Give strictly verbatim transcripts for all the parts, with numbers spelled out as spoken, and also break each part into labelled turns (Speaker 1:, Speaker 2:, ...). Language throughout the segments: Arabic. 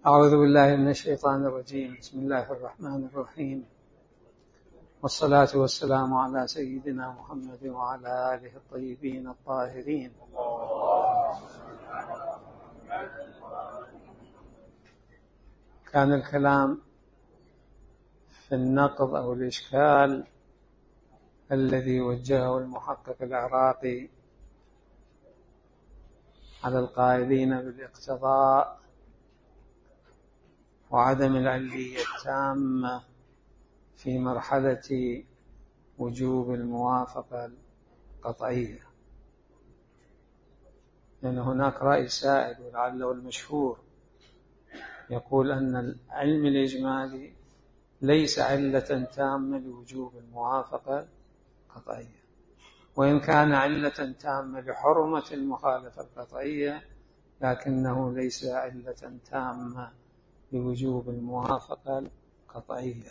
Speaker 1: أعوذ بالله من الشيطان الرجيم. بسم الله الرحمن الرحيم، والصلاة والسلام على سيدنا محمد وعلى آله الطيبين الطاهرين. كان الكلام في النقض أو الإشكال الذي وجهه المحقق العراقي على القائلين بالاقتضاء وعدم العلية التامة في مرحلة وجوب الموافقة القطعية، لأن هناك رأي سائد ولعله المشهور يقول أن العلم الإجمالي ليس علة تامة لوجوب الموافقة القطعية، وإن كان علة تامة لحرمة المخالفة القطعية لكنه ليس علة تامة لوجوب الموافقة القطعية.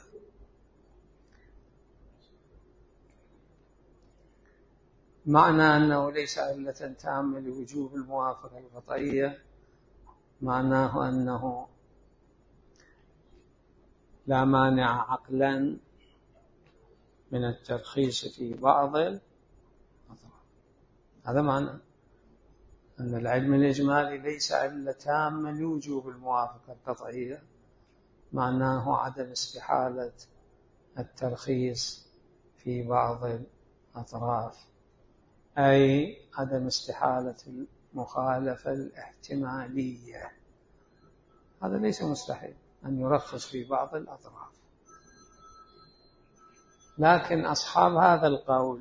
Speaker 1: معنى أنه ليس علة تامة لوجوب الموافقة القطعية معناه أنه لا مانع عقلا من الترخيص في بعض الأطراف. هذا معنى أن العلم الإجمالي ليس علة تامة لوجوب الموافقة القطعية، معناه عدم استحالة الترخيص في بعض الأطراف، أي عدم استحالة المخالفة الاحتمالية. هذا ليس مستحيل أن يرخص في بعض الأطراف، لكن أصحاب هذا القول،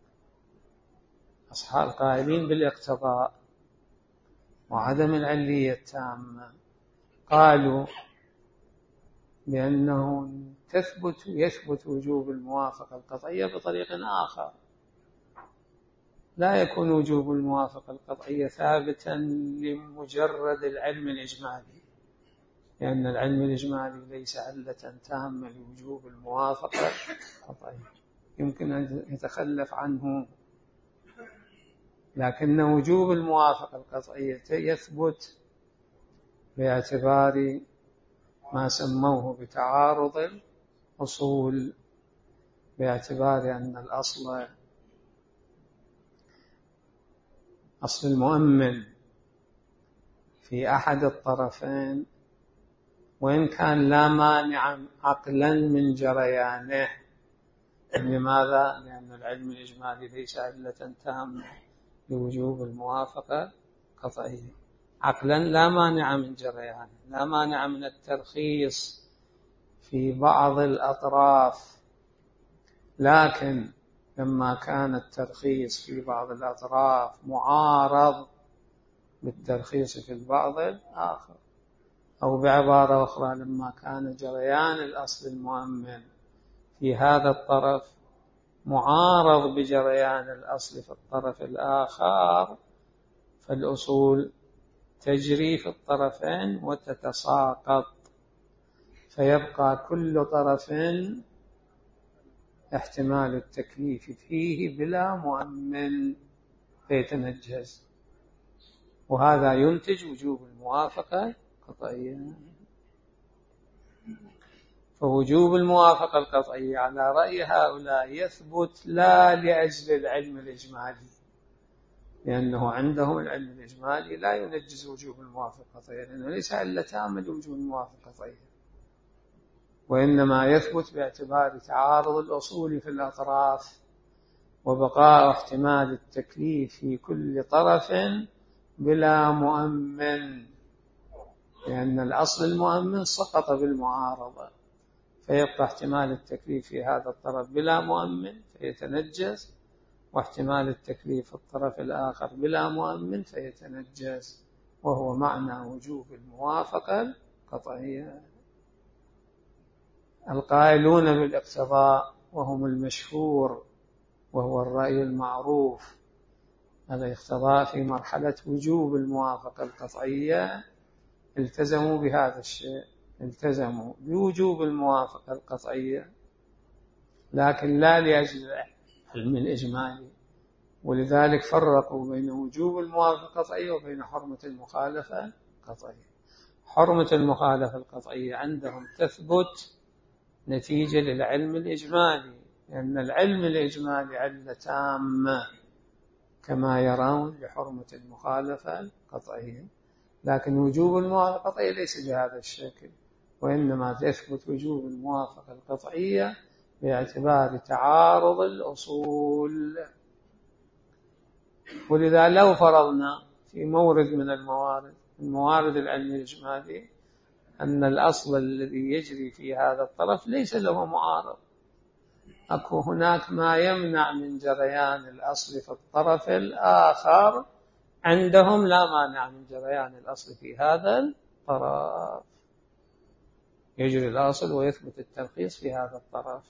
Speaker 1: أصحاب القائلين بالاقتضاء وعدم العلية التامة، قالوا بأنه تثبت يثبت وجوب الموافقة القطعية بطريق آخر. لا يكون وجوب الموافقة القطعية ثابتا لمجرد العلم الإجمالي، لأن العلم الإجمالي ليس علة تامة لوجوب الموافقة القطعية، يمكن أن يتخلف عنه، لكن وجوب الموافقة القطعية يثبت باعتبار ما سموه بتعارض الأصول، باعتبار أن الأصل أصل المؤمن في أحد الطرفين، وإن كان لا مانع عقلا من جريانه. لماذا؟ لأن العلم الإجمالي ليس علة تامة لوجوب الموافقة القطعية. عقلا لا مانع من جريانه، لا مانع من الترخيص في بعض الأطراف، لكن لما كان الترخيص في بعض الأطراف معارض بالترخيص في البعض الآخر، أو بعبارة أخرى لما كان جريان الأصل المؤمن في هذا الطرف معارض بجريان الأصل في الطرف الآخر، فالأصول تجري في الطرفين وتتساقط، فيبقى كل طرف احتمال التكليف فيه بلا مؤمن فيتنجز، وهذا ينتج وجوب الموافقة القطعية. فوجوب الموافقة القطعية على رأي هؤلاء يثبت لا لأجل العلم الإجمالي، لأنه عندهم العلم الإجمالي لا ينجز وجوب الموافقة القطعية، لأنه ليس علة تامة لوجوب الموافقة القطعية، وإنما يثبت باعتبار تعارض الأصول في الأطراف وبقاء احتمال التكليف في كل طرف بلا مؤمن، لأن الأصل المؤمن سقط بالمعارضة، فيبقى احتمال التكليف في هذا الطرف بلا مؤمن فيتنجز، واحتمال التكليف في الطرف الآخر بلا مؤمن فيتنجز، وهو معنى وجوب الموافقة القطعية. القائلون بالاقتضاء وهم المشهور وهو الرأي المعروف، الاقتضاء في مرحلة وجوب الموافقة القطعية، التزموا بهذا الشيء، التزموا بوجوب الموافقة القطعية، لكن لا لأجل العلم الإجمالي، ولذلك فرقوا بين وجوب الموافقة القطعية وبين حرمة المخالفة القطعية. حرمة المخالفة القطعية عندهم تثبت نتيجة للعلم الإجمالي، لأن العلم الإجمالي علة تامة كما يرون لحرمة المخالفة القطعية، لكن وجوب الموافقة القطعية ليس بهذا الشكل، وإنما تثبت وجوب الموافقة القطعية باعتبار تعارض الأصول. ولذا لو فرضنا في مورد من الموارد الموارد العلم الإجمالي أن الأصل الذي يجري في هذا الطرف ليس له معارض، أكو هناك ما يمنع من جريان الأصل في الطرف الآخر، عندهم لا مانع من جريان الأصل في هذا الطرف، يجري الأصل ويثبت الترخيص في هذا الطرف،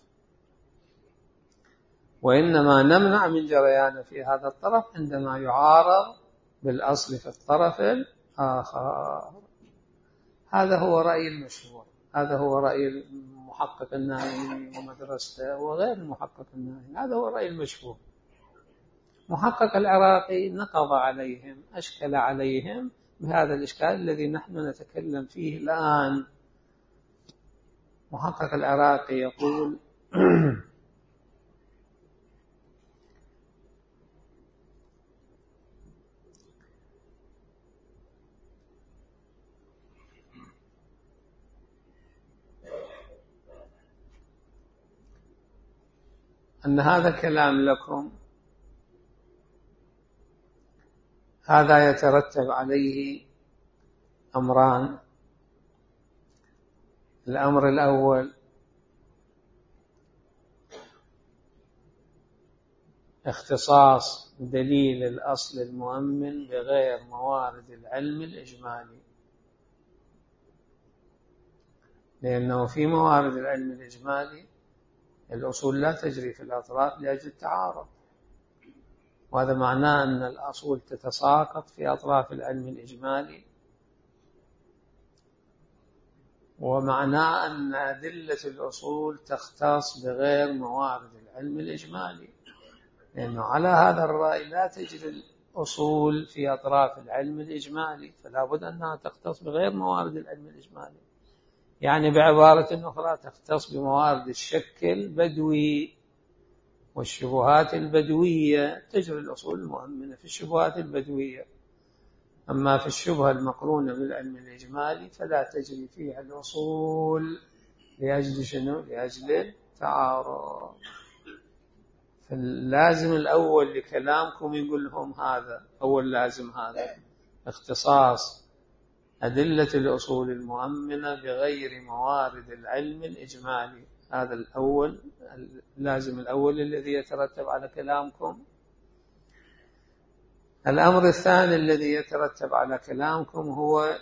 Speaker 1: وإنما نمنع من جريان في هذا الطرف عندما يعارض بالأصل في الطرف الآخر. هذا هو رأي المشهور، هذا هو رأي المحقق النائي ومدرسته وغير المحقق النائي، هذا هو رأي المشهور. محقق العراقي نقض عليهم، أشكل عليهم بهذا الإشكال الذي نحن نتكلم فيه الآن. محقق العراقي يقول أن هذا كلام لكم، هذا يترتب عليه أمران. الأمر الأول اختصاص دليل الأصل المؤمن بغير موارد العلم الإجمالي، لأنه في موارد العلم الإجمالي الأصول لا تجري في الأطراف لأجل التعارض، وهذا معناه أن الأصول تتساقط في أطراف العلم الإجمالي، ومعناه أن أدلة الأصول تختص بغير موارد العلم الإجمالي، لأنه على هذا الرأي لا تجري الأصول في أطراف العلم الإجمالي، فلا بد أنها تختص بغير موارد العلم الإجمالي. يعني بعبارة أخرى تختص بموارد الشك البدوي والشبهات البدوية، تجري الأصول المؤمنة في الشبهات البدوية، أما في الشبهة المقرونة بالعلم الإجمالي فلا تجري فيها الأصول لأجل شنو؟ لأجل التعارض. فاللازم الأول لكلامكم يقول لهم هذا أول لازم، هذا اختصاص أدلة الأصول المؤمنة بغير موارد العلم الإجمالي، هذا الأول اللازم الأول الذي يترتب على كلامكم. الأمر الثاني الذي يترتب على كلامكم هو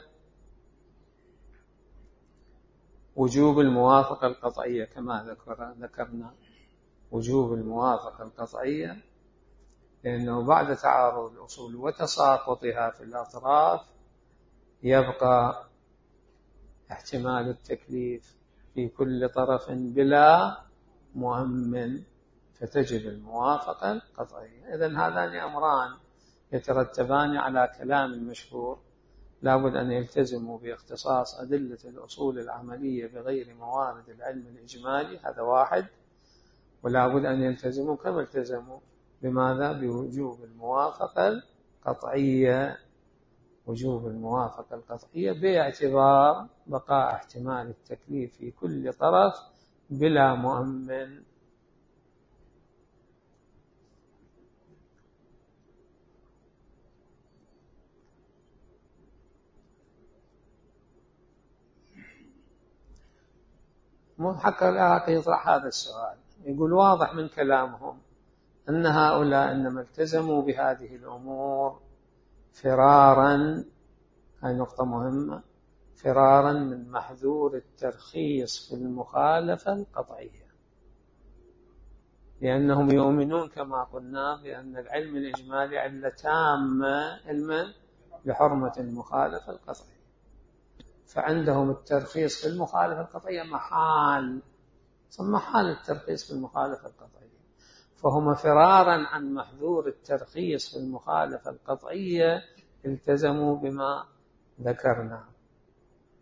Speaker 1: وجوب الموافقة القطعية كما ذكرنا، وجوب الموافقة القطعية، لأنه بعد تعارض الأصول وتساقطها في الأطراف يبقى احتمال التكليف في كل طرف بلا مؤمن، فتجب الموافقة القطعية. إذن هذان أمران يترتبان على كلام المشهور، لابد أن يلتزموا باختصاص أدلة الأصول العملية بغير موارد العلم الإجمالي، هذا واحد، ولابد أن يلتزموا كما التزموا بماذا؟ بوجوب الموافقة القطعية، وجوب الموافقة القطعية باعتبار بقاء احتمال التكليف في كل طرف بلا مؤمن. محقق العراقي يطرح هذا السؤال، يقول واضح من كلامهم أن هؤلاء إنما التزموا بهذه الأمور فرارا، هذه نقطة مهمة، فرارا من محذور الترخيص في المخالفة القطعية، لأنهم يؤمنون كما قلنا بأن العلم الإجمالي علة تامة علما لحرمة المخالفة القطعية، فعندهم الترخيص في المخالفة القطعية محال، ثم محال الترخيص في المخالفة القطعية، فهم فرارا عن محذور الترخيص في المخالفة القطعية التزموا بما ذكرنا.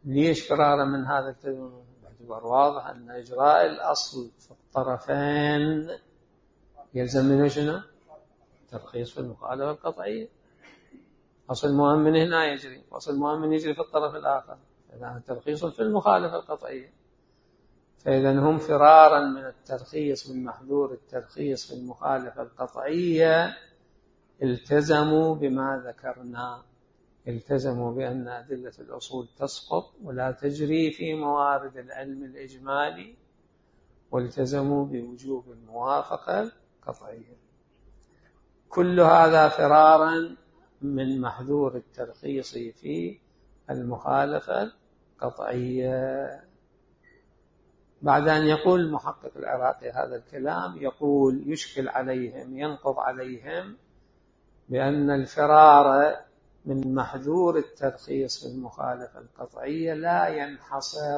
Speaker 1: ليش فرارا من هذا التزم؟ باعتبار واضح أن إجراء الأصل في الطرفين يلزم منه شنو؟ ترخيص في المخالفة القطعية. أصل المؤمن هنا يجري، وأصل المؤمن يجري في الطرف الآخر، إذا ترخيص في المخالفة القطعية. فإذا هم فرارا من الترخيص من محذور الترخيص في المخالفة القطعية التزموا بما ذكرنا، التزموا بأن أدلة الأصول تسقط ولا تجري في موارد العلم الإجمالي، والتزموا بوجوب الموافقة القطعية. كل هذا فرارا من محذور الترخيص في المخالفة القطعية. بعد أن يقول المحقق العراقي هذا الكلام يقول يشكل عليهم، ينقض عليهم بأن الفرار من محذور الترخيص في المخالفة القطعية لا ينحصر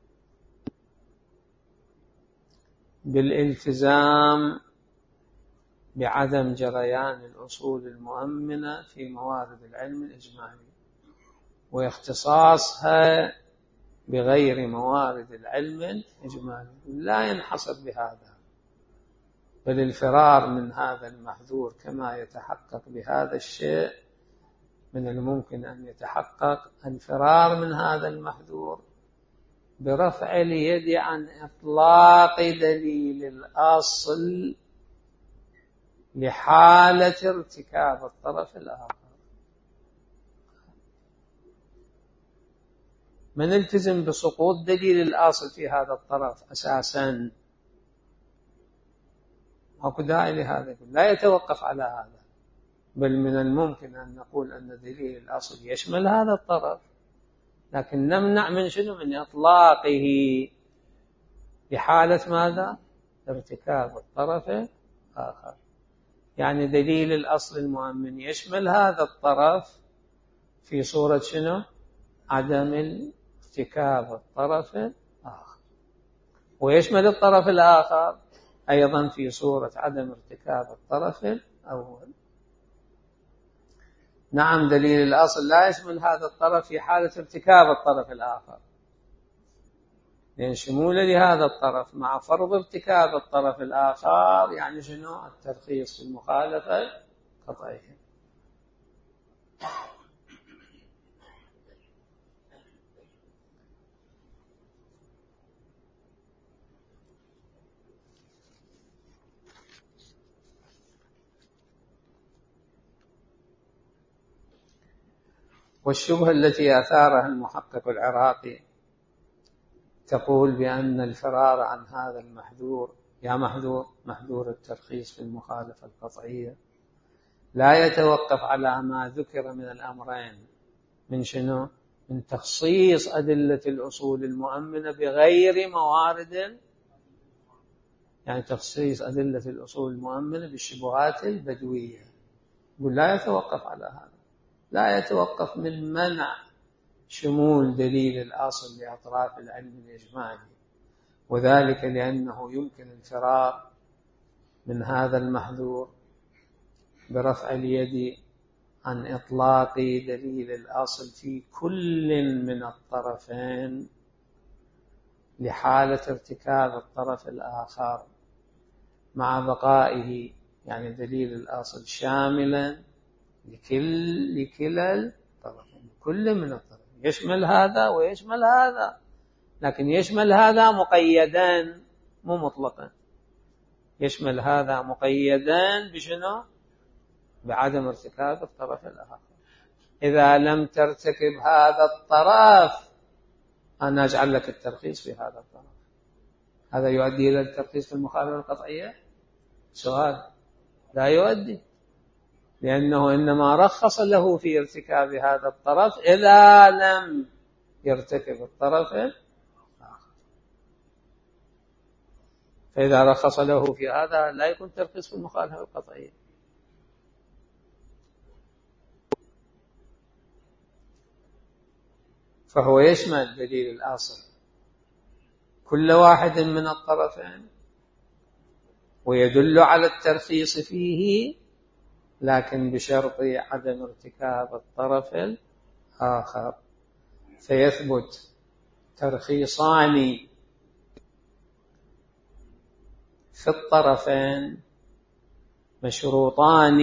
Speaker 1: بالالتزام بعدم جريان الأصول المؤمنة في موارد العلم الإجمالي واختصاصها بغير موارد العلم الإجمالي، لا ينحصر بهذا، بل الفرار من هذا المحذور كما يتحقق بهذا الشيء من الممكن أن يتحقق الفرار من هذا المحذور برفع اليد عن إطلاق دليل الأصل لحالة ارتكاب الطرف الآخر. من التزم بسقوط دليل الأصل في هذا الطرف أساسا، أو داعي لهذا، لا يتوقف على هذا، بل من الممكن أن نقول أن دليل الأصل يشمل هذا الطرف، لكن نمنع من شنو؟ من إطلاقه بحالة ماذا؟ ارتكاب الطرف الآخر. يعني دليل الأصل المؤمن يشمل هذا الطرف في صورة شنو؟ عدم ارتكاب الطرف الآخر، ويشمل الطرف الآخر أيضا في صورة عدم ارتكاب الطرف الأول. نعم، دليل الأصل لا يشمل هذا الطرف في حالة ارتكاب الطرف الآخر، لأن شمول لهذا الطرف مع فرض ارتكاب الطرف الآخر يعني شنو؟ الترخيص في المخالفة القطعية. والشبهة التي أثارها المحقق العراقي تقول بأن الفرار عن هذا المحذور، يا محذور محذور الترخيص في المخالفة القطعية، لا يتوقف على ما ذكر من الأمرين، من شنو؟ من تخصيص أدلة الأصول المؤمنة بغير موارد، يعني تخصيص أدلة الأصول المؤمنة بالشبهات البدوية. يقول لا يتوقف على هذا، لا يتوقف من منع شمول دليل الأصل لأطراف العلم الإجمالي، وذلك لأنه يمكن الفرار من هذا المحذور برفع اليد عن إطلاق دليل الأصل في كل من الطرفين لحالة ارتكاب الطرف الآخر، مع بقائه يعني دليل الأصل شاملا لكل لكلا الطرفين، كل من الطرفين يشمل هذا ويشمل هذا، لكن يشمل هذا مقيدا مو مطلقا، يشمل هذا مقيدا بشنو؟ بعدم ارتكاب الطرف الآخر. إذا لم ترتكب هذا الطرف أنا أجعل لك الترخيص في هذا الطرف. هذا يؤدي إلى الترخيص في المخالفة القطعية؟ سؤال. لا يؤدي، لأنه إنما رخص له في ارتكاب هذا الطرف إذا لم يرتكب الطرف الآخر، فإذا رخص له في هذا لا يكون ترخيص في المخالفة القطعية. فهو يشمل دليل الأصل كل واحد من الطرفين ويدل على الترخيص فيه، لكن بشرط عدم ارتكاب الطرف الآخر، فيثبت ترخيصان في الطرفين مشروطان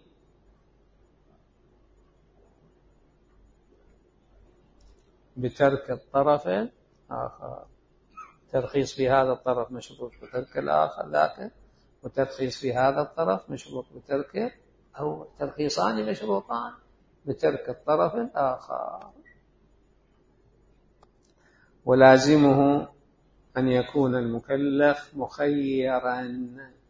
Speaker 1: بترك الطرف الآخر. ترخيص في هذا الطرف مشروط بترك الآخر ذاك، وترخيص في هذا الطرف مشروط بترك، أو ترخيصان مشروطان بترك الطرف الآخر. ولازمه أن يكون المكلف مخيرا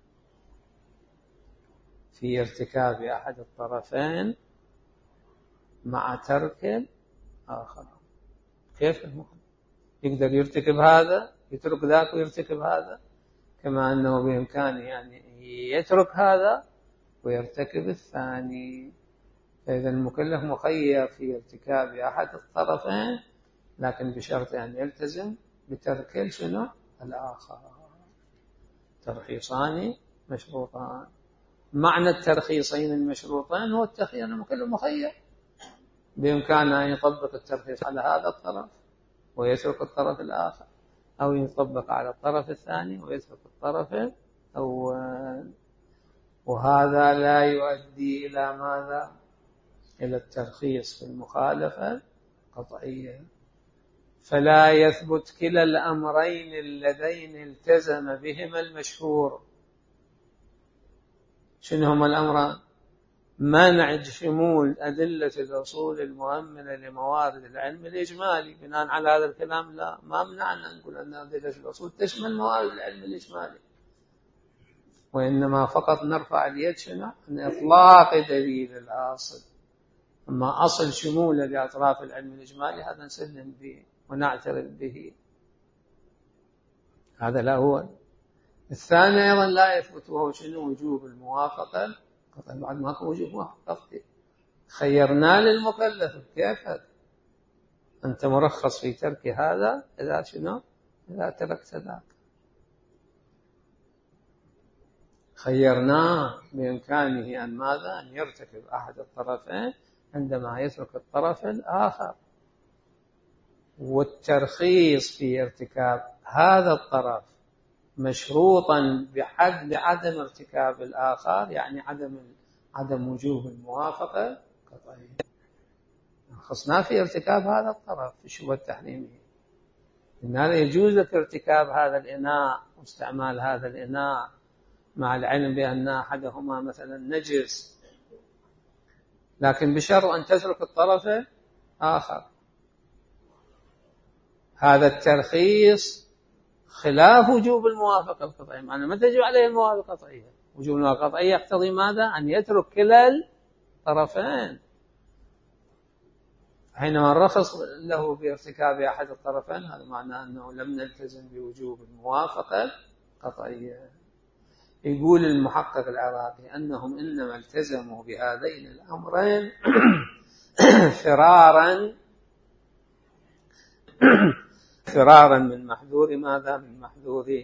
Speaker 1: في ارتكاب أحد الطرفين مع ترك الآخر. كيف المكلف يقدر يرتكب هذا يترك ذاك ويرتكب هذا، كما أنه بإمكانه يعني يترك هذا ويرتكب الثاني. فإذا المكلف مخير في ارتكاب أحد الطرفين، لكن بشرط أن يلتزم بترك شنو الآخر. ترخيصان مشروطان. معنى الترخيصين المشروطين هو التخيير. المكلف مخير، بإمكانه أن يطبق الترخيص على هذا الطرف ويترك الطرف الآخر، أو يطبق على الطرف الثاني ويترك الطرف الأول. وهذا لا يؤدي إلى ماذا؟ إلى الترخيص في المخالفة القطعية. فلا يثبت كلا الأمرين اللذين التزم بهما المشهور. شنو هما الأمران؟ منع شمول أدلة الأصول المؤمنة لموارد العلم الإجمالي. بناء على هذا الكلام لا، ما منعنا نقول أن أدلة الأصول تشمل موارد العلم الإجمالي، وإنما فقط نرفع اليد شنو؟ عن إطلاق دليل الأصل. أما أصل شموله لأطراف العلم الإجمالي هذا نسلم به ونعترف به. هذا لا هو. الثاني أيضا لا يثبت، وهو شنو؟ وجوب الموافقة. قطعا بعد ما هو وجوب موافقة خيرنا للمكلف. كيف هذا؟ أنت مرخص في ترك هذا إذا شنو؟ إذا تركت ذاك. خيرناه بإمكانه أن ماذا؟ أن يرتكب أحد الطرفين عندما يترك الطرف الآخر. والترخيص في ارتكاب هذا الطرف مشروطا بحد بعدم ارتكاب الآخر، يعني عدم عدم وجوب الموافقة قطعيا. خصنا في ارتكاب هذا الطرف في الشبهة التحريمية، إن هذا يجوز لك ارتكاب هذا الإناء واستعمال هذا الإناء مع العلم بأن أحدهما مثلا نجس، لكن بشرط أن تترك الطرف آخر. هذا الترخيص خلاف وجوب الموافقة القطعية. معنى ما تجب عليه الموافقة القطعية. وجوب الموافقة القطعية يقتضي ماذا؟ أن يترك كلا الطرفين. حينما نرخص له بارتكاب أحد الطرفين هذا معناه أنه لم نلتزم بوجوب الموافقة القطعية. يقول المحقق العراقي أنهم إنما التزموا بهذين الأمرين فرارا فرارا من محذور ماذا؟ من محذور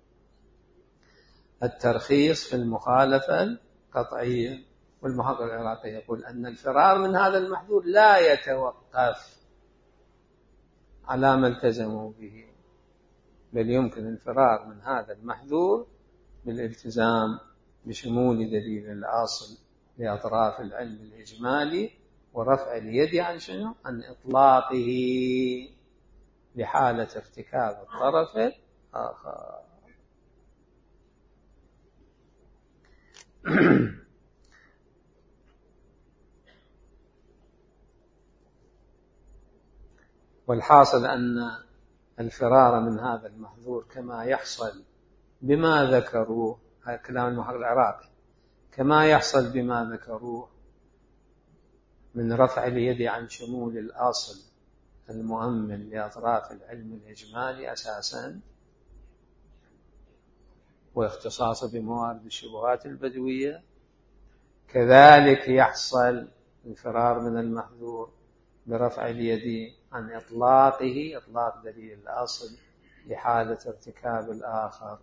Speaker 1: الترخيص في المخالفة القطعية. والمحقق العراقي يقول أن الفرار من هذا المحذور لا يتوقف على ما التزموا به، بل يمكن الفرار من هذا المحذور بالالتزام بشمول دليل الأصل لأطراف العلم الإجمالي ورفع اليد عن شنو؟ عن إطلاقه لحالة ارتكاب الطرف الآخر. والحاصل أن الفرار من هذا المحذور كما يحصل بما ذكروه، هذا كلام المحقق العراقي، كما يحصل بما ذكروه من رفع اليد عن شمول الأصل المؤمن لأطراف العلم الإجمالي أساسا واختصاصه بموارد الشبهات البدوية، كذلك يحصل الفرار من المحذور برفع اليد عن إطلاقه، إطلاق دليل الأصل لحالة ارتكاب الآخر.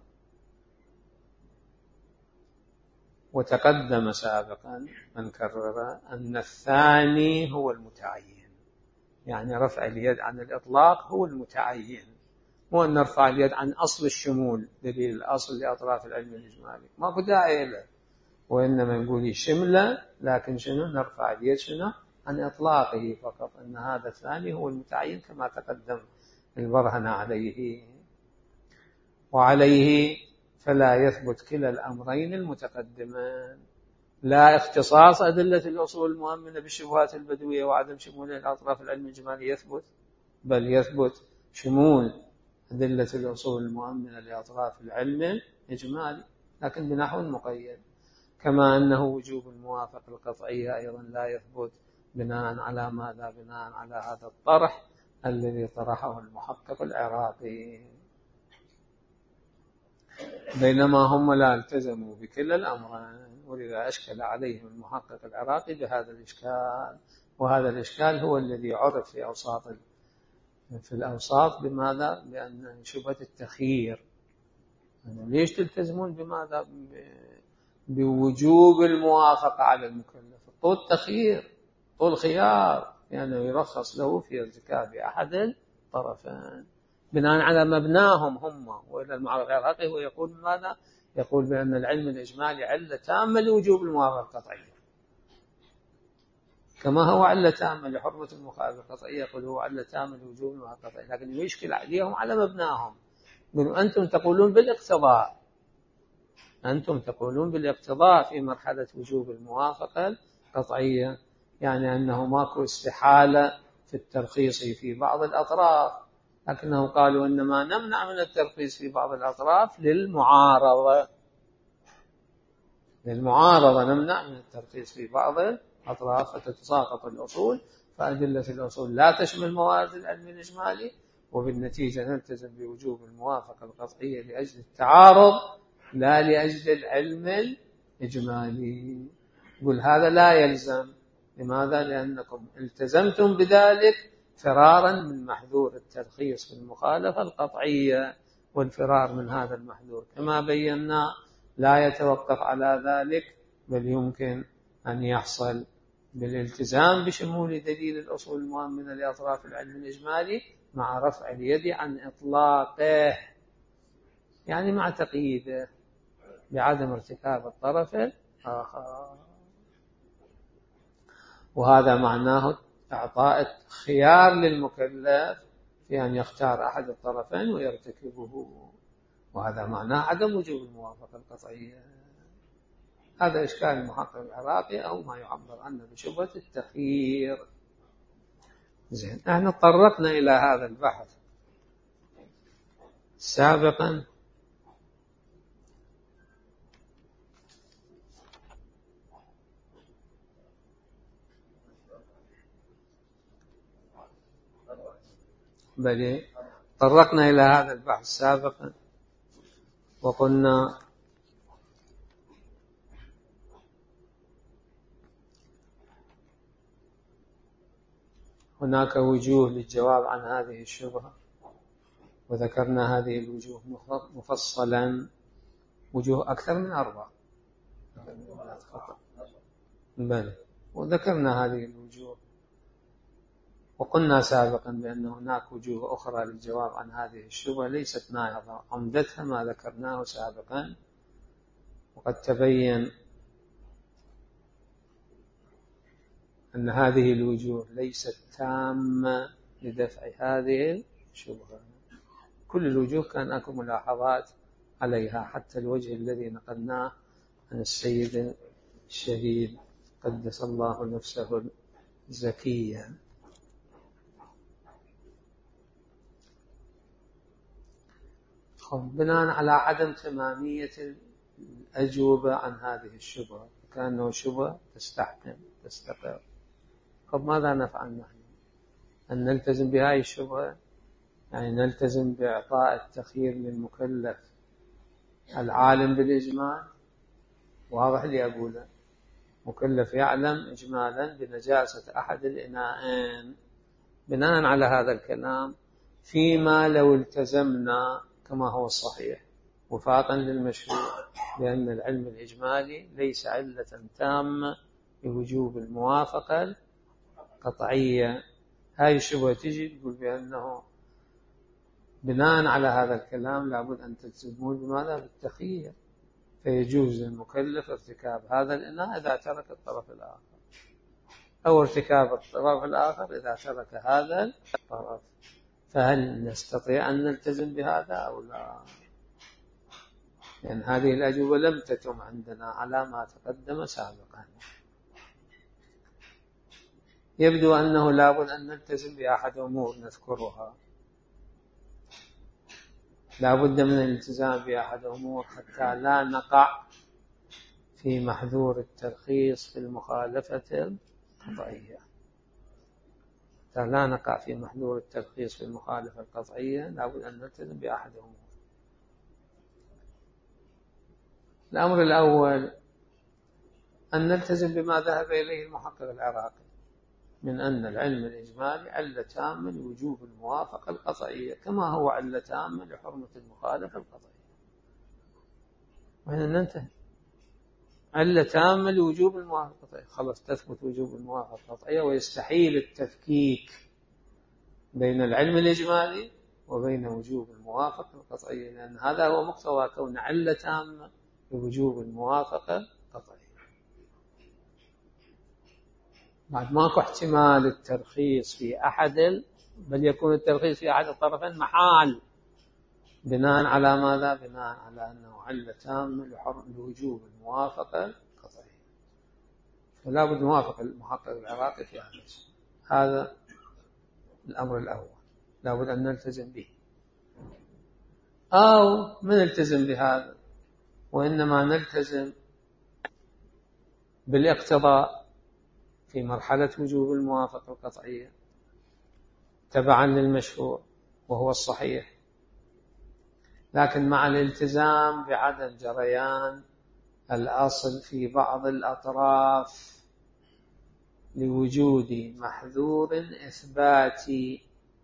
Speaker 1: وتقدم سابقا من كرر أن الثاني هو المتعين، يعني رفع اليد عن الإطلاق هو المتعين، مو أن نرفع اليد عن أصل الشمول، دليل الأصل لأطراف العلم الإجمالي ما في داعي له، وإنما نقول شملة، لكن شنو نرفع اليد شنو عن إطلاقه فقط، أن هذا الثاني هو المتعين كما تقدم البرهن عليه. وعليه فلا يثبت كلا الأمرين المتقدمان، لا اختصاص أدلة الأصول المؤمنة بالشبهات البدوية وعدم شمول الأطراف العلم الإجمالي يثبت، بل يثبت شمول أدلة الأصول المؤمنة لأطراف العلم الإجمالي لكن بنحو مقيد، كما أنه وجوب الموافقة القطعية أيضا لا يثبت بناء على ماذا؟ بناء على هذا الطرح الذي طرحه المحقق العراقي. بينما هم لا التزموا بكلا الأمرين، ولذا أشكل عليهم المحقق العراقي بهذا الإشكال، وهذا الإشكال هو الذي عرف في أوساط في الأوساط بماذا؟ بأن شبهة التخيير، يعني ليش تلتزمون بماذا؟ بوجوب الموافقة على المكلف، طول التخيير طول خيار يعني يرخص له في ارتكاب أحد الطرفين بناء على مبناهم هم. وإلى المعرض العراقي هو يقول ماذا؟ يقول بأن العلم الإجمالي علة تامة لوجوب الموافقة القطعية، كما هو علة تامة لحرمة المخالفة القطعية، يقول هو علة تامة لوجوب الموافقة القطعية، لكن يشكل عليهم على مبناهم. يقولوا أنتم تقولون بالاقتضاء، أنتم تقولون بالاقتضاء في مرحلة وجوب الموافقة القطعية، يعني أنه ماكو استحالة في الترخيص في بعض الأطراف، لكنهم قالوا إنما نمنع من الترخيص في بعض الأطراف للمعارضة، للمعارضة نمنع من الترخيص في بعض الأطراف فتتساقط الأصول، فأدلة الأصول لا تشمل موارد العلم الإجمالي، وبالنتيجة نلتزم بوجوب الموافقة القطعية لأجل التعارض لا لأجل العلم الإجمالي. يقول هذا لا يلزم، لماذا؟ لأنكم التزمتم بذلك فرارا من محذور الترخيص في المخالفة القطعية، والفرار من هذا المحذور كما بينا لا يتوقف على ذلك، بل يمكن أن يحصل بالالتزام بشمول دليل الأصول المؤمنة لأطراف العلم الإجمالي مع رفع اليد عن إطلاقه، يعني مع تقييده بعدم ارتكاب الطرف الآخر. وهذا معناه إعطاء خيار للمكلف في أن يختار أحد الطرفين ويرتكبه، وهذا معناه عدم وجوب الموافقة القطعية. هذا إشكال المحقق العراقي أو ما يعبر عنه بشبهة التخيير. زين، احنا تطرقنا إلى هذا البحث سابقا بل تطرقنا إلى هذا البحث سابقا وقلنا هناك وجوه للجواب عن هذه الشبهة، وذكرنا هذه الوجوه مفصلا، وجوه أكثر من أربعة بل وذكرنا هذه الوجوه، وقلنا سابقا بأن هناك وجوه أخرى للجواب عن هذه الشبهة ليست ناهضة، عمدتها ما ذكرناه سابقا، وقد تبين أن هذه الوجوه ليست تامة لدفع هذه الشبهة. كل الوجوه كان أكو ملاحظات عليها، حتى الوجه الذي نقلناه عن السيد الشهيد قدس الله نفسه الزكية. بناء على عدم تمامية الأجوبة عن هذه الشبهة، كأنه شبهة تستحكم تستقر. طب ماذا نفعل نحن؟ أن نلتزم بهذه الشبهة، يعني نلتزم بإعطاء التخيير للمكلف العالم بالإجمال. واضح لي أقوله، مكلف يعلم إجمالا بنجاسة أحد الإناءين. بناء على هذا الكلام، فيما لو التزمنا كما هو الصحيح وفاقا للمشروع بأن العلم الإجمالي ليس علة تامة لوجوب الموافقة القطعية، هاي الشبهة تجي تقول بأنه بناء على هذا الكلام لابد أن تلتزمون بماذا؟ بالتخيير، فيجوز للمكلف ارتكاب هذا الإناء إذا ترك الطرف الآخر، أو ارتكاب الطرف الآخر إذا ترك هذا الطرف. فهل نستطيع أن نلتزم بهذا أو لا؟ لأن يعني هذه الأجوبة لم تتم عندنا على ما تقدم سابقا. يبدو أنه لابد أن نلتزم بأحد أمور نذكرها، لابد من الالتزام بأحد أمور حتى لا نقع في محذور الترخيص في المخالفة القطعية. حتى لا نقع في محذور الترخيص في المخالفة القطعية لابد أن نلتزم بأحد أمور. الأمر الأول أن نلتزم بما ذهب إليه المحقق العراقي من أن العلم الإجمالي علة تامة لوجوب الموافقة القطعية كما هو علة تامة لحرمة المخالفة القطعية. وهنا ننتهي، علة تامة لوجوب الموافقة القطعية، خلاص تثبت وجوب الموافقة القطعية، ويستحيل التفكيك بين العلم الإجمالي وبين وجوب الموافقة القطعية، لأن هذا هو مقتضى كون علة تامة لوجوب الموافقة القطعية. بعد ماكو احتمال الترخيص في أحد ال... بل يكون الترخيص في أحد الطرفين محال، بناء على ماذا؟ بناء على أنه علة تامة لوجوب الموافقة القطعية. فلا بد موافقة المحقق العراقي في هذا الشيء. هذا الأمر الأول لا بد أن نلتزم به، أو من نلتزم بهذا وإنما نلتزم بالاقتضاء في مرحلة وجوب الموافقة القطعية تبعا للمشهور وهو الصحيح، لكن مع الالتزام بعدم جريان الأصل في بعض الأطراف لوجود محذور إثباتي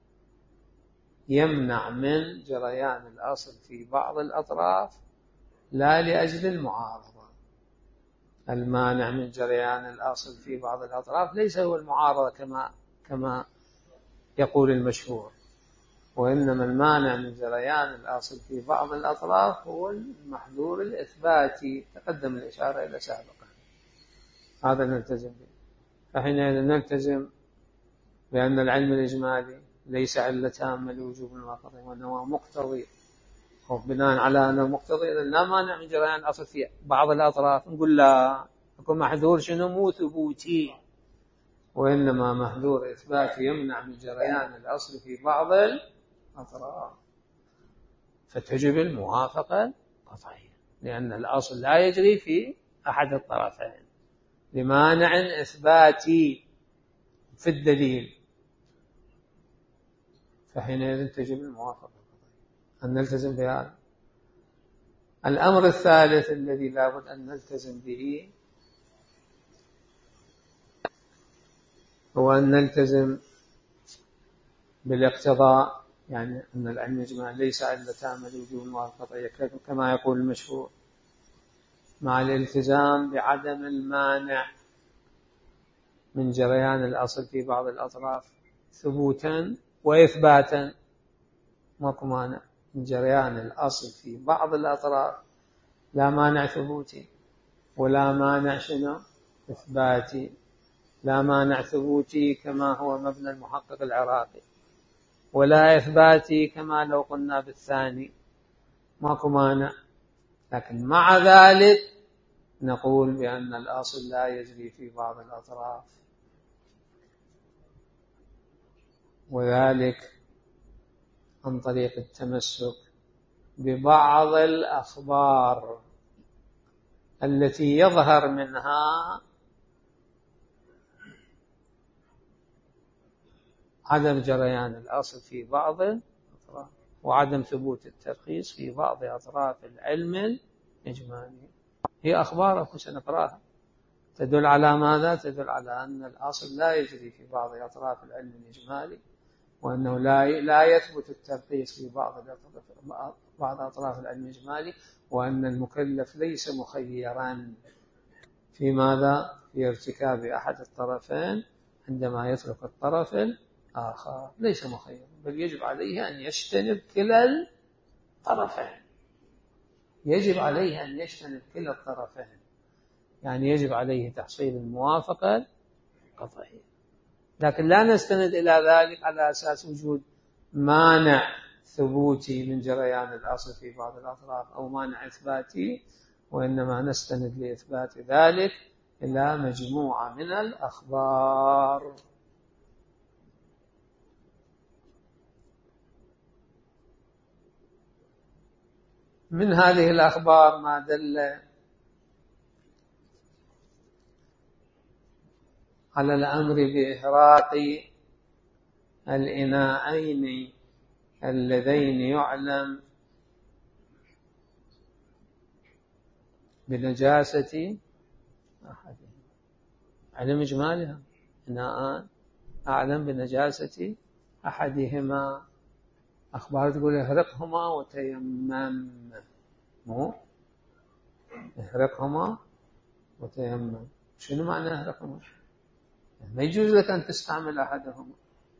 Speaker 1: يمنع من جريان الأصل في بعض الأطراف لا لأجل المعارضة. المانع من جريان الأصل في بعض الأطراف ليس هو المعارضة كما كما يقول المشهور، وإنما المانع من جريان الأصل في بعض الأطراف هو المحذور الإثباتي تقدم الإشارة إلى سابقا. هذا نلتزم به. فحينئذ نلتزم بأن العلم الإجمالي ليس علة تامة لوجوب الموافقة وأنه مقتضي، وبناء على أنه مقتضي لا مانع من جريان الأصل في بعض الأطراف نقول لا، يكون محذور شنو؟ مو ثبوتي، وإنما محذور إثباتي يمنع من جريان الأصل في بعض الأطراف، فتجب الموافقة القطعية لأن الأصل لا يجري في أحد الطرفين لمانع إثباتي في الدليل، فحينئذ تجب الموافقة أن نلتزم بهذا. الأمر الثالث الذي لابد أن نلتزم به هو أن نلتزم بالاقتضاء، يعني أن العلم الإجمالي ليس علة تامة لوجوب الموافقة كما يقول المشهور، مع الالتزام بعدم المانع من جريان الأصل في بعض الأطراف ثبوتا وإثباتا. ماكو مانع من جريان الأصل في بعض الأطراف، لا مانع ثبوتي ولا مانع شنو إثباتي، لا مانع ثبوتي كما هو مبنى المحقق العراقي، ولا إثباتي كما لو قلنا بالثاني، ماكو مانع. لكن مع ذلك نقول بأن الأصل لا يجري في بعض الأطراف، وذلك عن طريق التمسك ببعض الأخبار التي يظهر منها عدم جريان الأصل في بعض الأطراف وعدم ثبوت الترخيص في بعض أطراف العلم الإجمالي. هي أخبار سنقرأها تدل على ماذا؟ تدل على أن الأصل لا يجري في بعض أطراف العلم الإجمالي، وأنه لا لا يثبت الترخيص في بعض بعض أطراف العلم الإجمالي، وأن المكلف ليس مخيرا في ماذا؟ في ارتكاب أحد الطرفين عندما يترك الطرف آخر، ليس مخيرا، بل يجب عليه أن يجتنب كلا الطرفين. يجب عليه أن يجتنب كلا الطرفين، يعني يجب عليه تحصيل الموافقة القطعية، لكن لا نستند إلى ذلك على أساس وجود مانع ثبوتي من جريان الأصل في بعض الأطراف أو مانع إثباتي، وإنما نستند لإثبات ذلك إلى مجموعة من الأخبار. من هذه الأخبار ما دل على الأمر بإحراق الإناءين اللذين يعلم بنجاسة أحدهما. علم إجمالها إناءان أعلم بنجاسة أحدهما، أخبار تقول احرقهما وتيمم، مو احرقهما وتيمم. شنو معنى احرقهما؟ ما يجوز لك أن تستعمل أحدهما،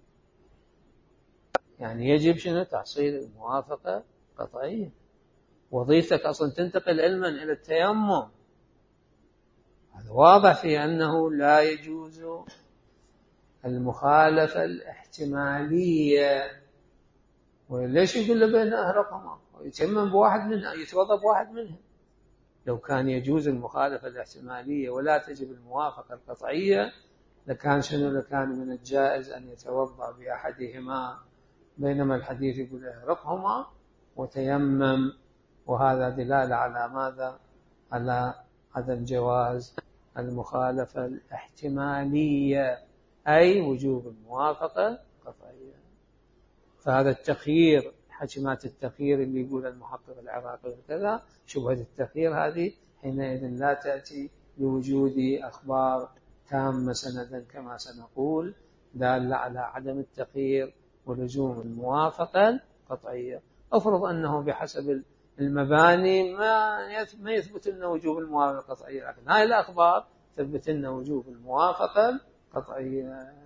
Speaker 1: يعني يجب شنو؟ تحصيل الموافقة قطعية. وظيفتك أصلا تنتقل علما إلى التيمم، هذا واضح في أنه لا يجوز المخالفة الاحتمالية. وليش يقول له بين أهرقهما ويتيمم بواحد منها، يتوضأ بواحد منها؟ لو كان يجوز المخالفة الاحتمالية ولا تجب الموافقة القطعية لكان شنو؟ لكان من الجائز أن يتوضأ بأحدهما، بينما الحديث يقول اهرقهما وتيمم، وهذا دلالة على ماذا؟ على عدم جواز المخالفة الاحتمالية، أي وجوب الموافقة القطعية. فهذا التخيير، حكمات التخيير اللي يقول المحقق العراقي وكذا، شبهة التخيير هذه حينئذ لا تأتي بوجود أخبار تامة سندا كما سنقول، دالة على عدم التخيير ولزوم الموافقة القطعية. أفرض أنه بحسب المباني ما يثبت لنا وجوب الموافقة القطعية، لكن هاي الأخبار تثبت لنا وجوب الموافقة القطعية،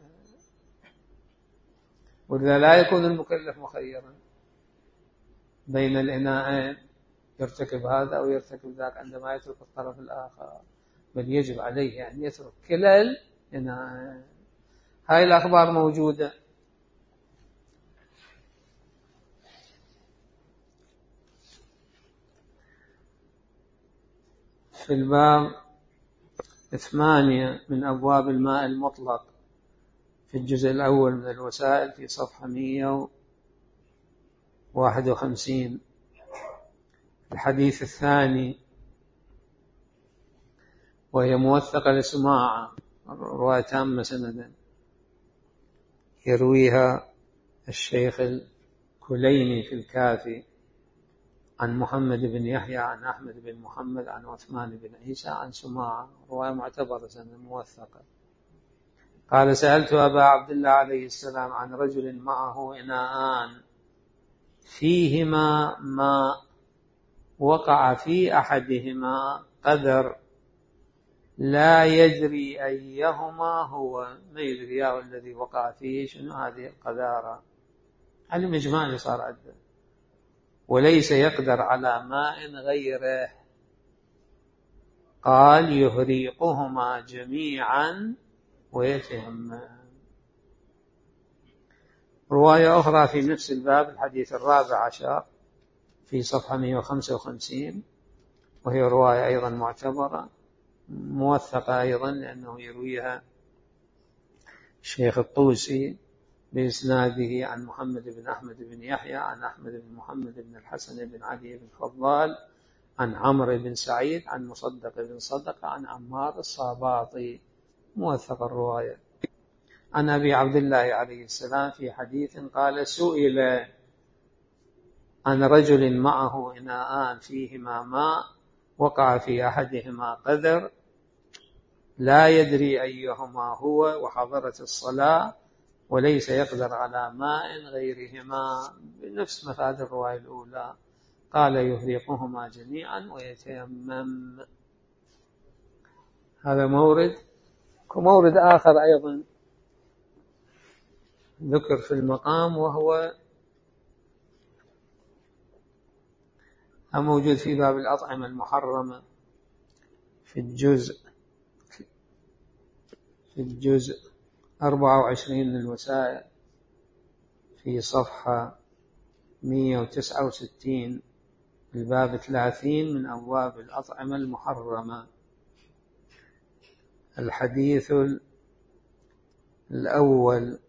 Speaker 1: ولذا لا يكون المكلف مخيرا بين الإناءين، يرتكب هذا أو يرتكب ذاك عندما يترك الطرف الآخر، بل يجب عليه أن يترك كلا الإناءين. هاي الأخبار موجودة في الباب ثمانية من أبواب الماء المطلق في الجزء الأول من الوسائل في صفحة مئة وواحد وخمسين. الحديث الثاني وهي موثقة لسماعة، رواية تامة سندا، يرويها الشيخ الكليني في الكافي عن محمد بن يحيى عن أحمد بن محمد عن عثمان بن عيسى عن سماعة، رواية معتبرة سنة موثقة. قال: سألت أبا عبد الله عليه السلام عن رجل معه إناءان فيهما ماء وقع في أحدهما قدر لا يدري أيهما هو، ما يدري هو الذي وقع فيه شنو هذه القذارة، علم إجمالي صار عنده، وليس يقدر على ماء غيره. قال: يهريقهما جميعا ويتيمم. رواية أخرى في نفس الباب، الحديث الرابع عشر في صفحة مئة وخمسة وخمسين، وهي رواية أيضا معتبرة موثقة أيضا، لأنه يرويها الشيخ الطوسي بإسناده عن محمد بن أحمد بن يحيى عن أحمد بن محمد بن الحسن بن علي بن فضال عن عمرو بن سعيد عن مصدق بن صدق عن عمار الصاباطي، موثق الرواية. عن أبي عبد الله عليه السلام في حديث قال: سئل عن رجل معه إناءان فيهما ماء وقع في أحدهما قدر لا يدري أيهما هو وحضرت الصلاة وليس يقدر على ماء غيرهما، بنفس مفاد الرواية الأولى. قال: يهريقهما جميعا ويتيمم. هذا مورد. ومورد آخر أيضا ذكر في المقام، وهو موجود في باب الأطعمة المحرمة في الجزء في الجزء أربعة وعشرين للوسائل في صفحة مئة وتسعة وستين، الباب ثلاثين من أبواب الأطعمة المحرمة. الحديث الأول،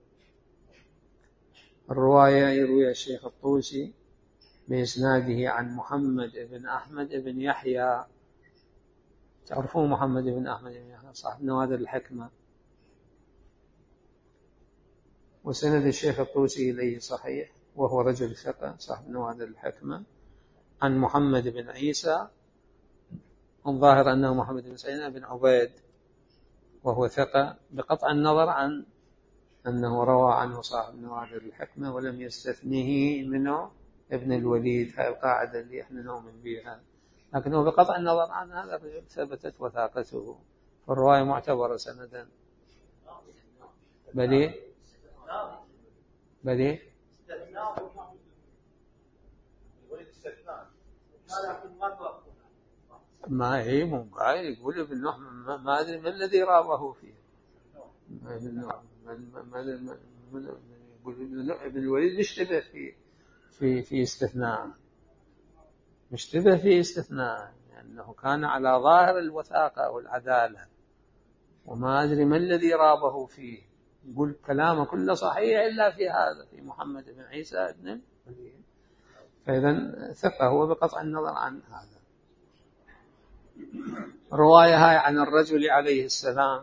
Speaker 1: الرواية يروي الشيخ الطوسي بإسناده عن محمد بن أحمد بن يحيى. تعرفون محمد بن أحمد بن يحيى صاحب نوادر الحكمة، وسند الشيخ الطوسي إليه صحيح، وهو رجل ثقة صاحب نوادر الحكمة، عن محمد بن عيسى، الظاهر أنه محمد بن سعيد بن عبيد، وهو ثقة بقطع النظر عن أنه روى عنه صاحب نوادر الحكمة ولم يستثنيه منه ابن الوليد. هاي القاعدة اللي احنا نؤمن بها، لكنه بقطع النظر عن هذا الرجل ثبتت وثاقته، فالرواية معتبرة سندا. بلي بلي ما هي مو قاعد يقول ابن نوح ما أدري ما الذي رابه فيه. ابن الوليد مشتبه في في في استثناء، مشتبه في استثناء لأنه يعني كان على ظاهر الوثاقة والعدالة، وما أدري ما الذي رابه فيه. يقول كلامه كله صحيح إلا في هذا، في محمد بن عيسى بن الوليد، فإذا ثقة هو بقطع النظر عن هذا. رواية هاي عن الرجل عليه السلام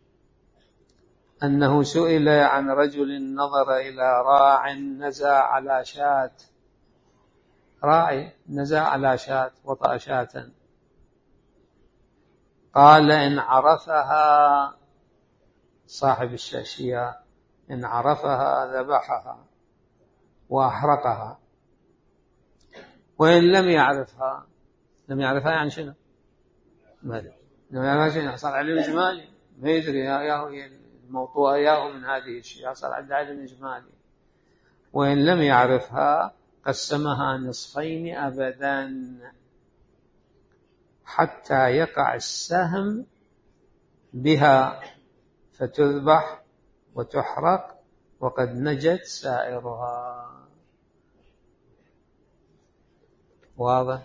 Speaker 1: أنه سئل عن رجل نظر إلى راع نزع على شاة، راعي نزع على شاة وطأ شاة، قال إن عرفها صاحب الشاشية، إن عرفها ذبحها وأحرقها، وإن لم يعرفها، لم يعرفها يعني شنو؟ ماذا؟ لم يعرفها شنو؟ صار علم إجمالي، ما يدري يا الموضوع ياه من هذه الشيء، صار عنده علم إجمالي. وإن لم يعرفها قسمها نصفين أبدا حتى يقع السهم بها فتذبح وتحرق وقد نجت سائرها. واضح؟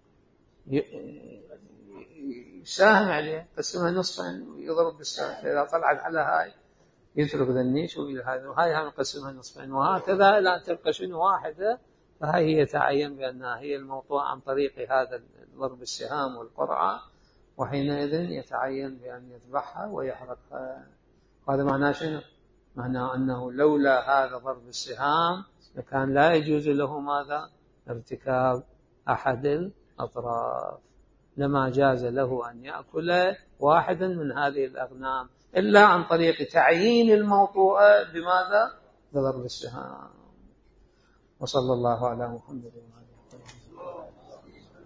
Speaker 1: ساهم عليه، قسمها نصفين ويضرب بالسهم، إذا طلعت على هاي يترك ذا النيش وإلى هذا، وهاي هم نقسمها نصفين، وهكذا لا تبقى شنو واحدة، فهي هي تعين بأنها هي الموضوع عن طريق هذا ضرب السهام والقرعة، وحينئذ يتعين بأن يذبحها ويحرقها. هذا معناه شنو؟ معناه أنه لولا هذا ضرب السهام لكان لا يجوز له ماذا؟ ارتكاب أحد الأطراف، لما جاز له أن يأكل واحدا من هذه الأغنام إلا عن طريق تعيين الموطوءة بماذا؟ بضرب السهام. وصلى الله على محمد.